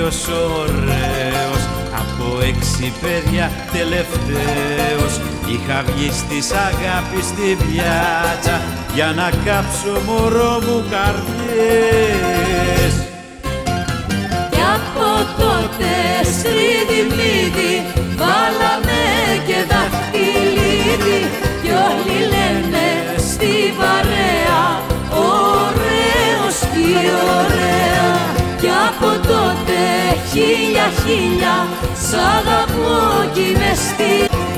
ποιος ωραίος, από 6 παιδιά τελευταίος. Είχα βγει στις αγάπης στη πιάτσα για να κάψω μωρό μου καρδιές. Κι από τότε στρίδι-μύδι βάλαμε και δαχτυλίδι κι όλοι λένε στη παρέα ωραίος κι ωραία. Κι από τότε χίλια σ' αγαπώ κι είμαι στη.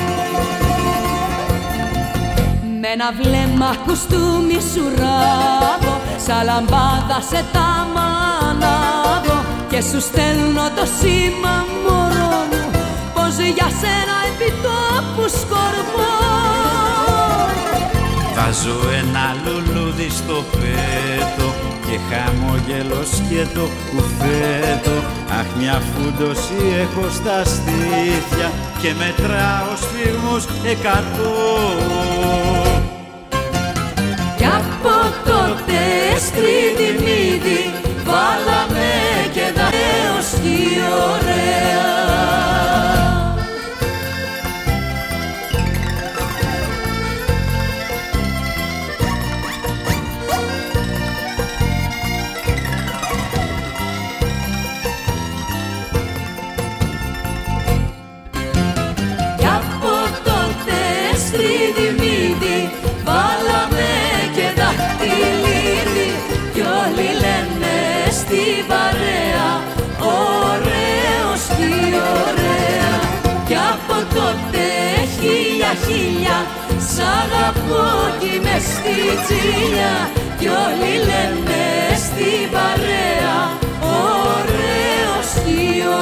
Με ένα βλέμμα κουστούμι σου ράβω, σαν λαμπάδα σε τα μανάβω και σου στέλνω το σήμα μωρό μου, πως για σένα επί τόπου σκορπώ. Βάζω ένα λουλούδι στο πέτο και χαμόγελο σκέτο κουφέτο. Αχ, μια φούντωση έχω στα στήθια και μετράω σφίγμους 100. Κι από τότε στρίδι-μύδι βάλαμε και δαχτυλίδι κι ωραία. Στρίδι-μύδι βάλαμε και δαχτυλίδι κι όλοι λένε στη παρέα ωραίος κι ωραία. Κι από τότε χίλια σ' αγαπώ κι είμαι στη τσίλια κι όλοι λένε στη παρέα ωραίος κι ωραία.